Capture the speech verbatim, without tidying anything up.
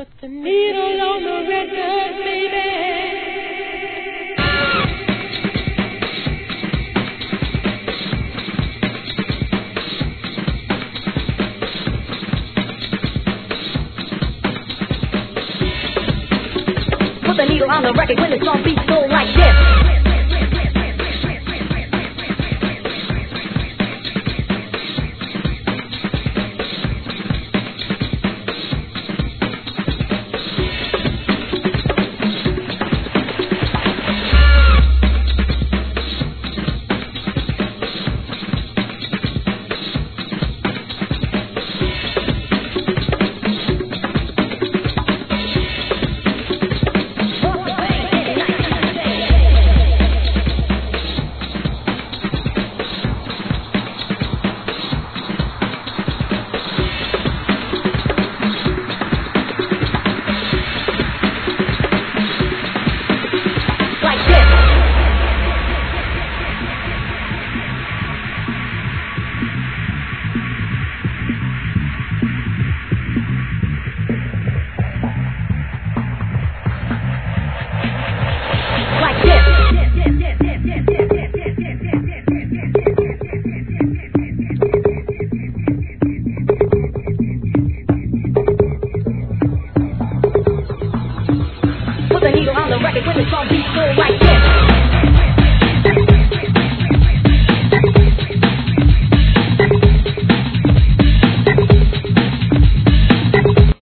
Put the needle on the record, baby. Put the needle on the record when the song beats go like this. Put the needle on the record when the song beats go like this.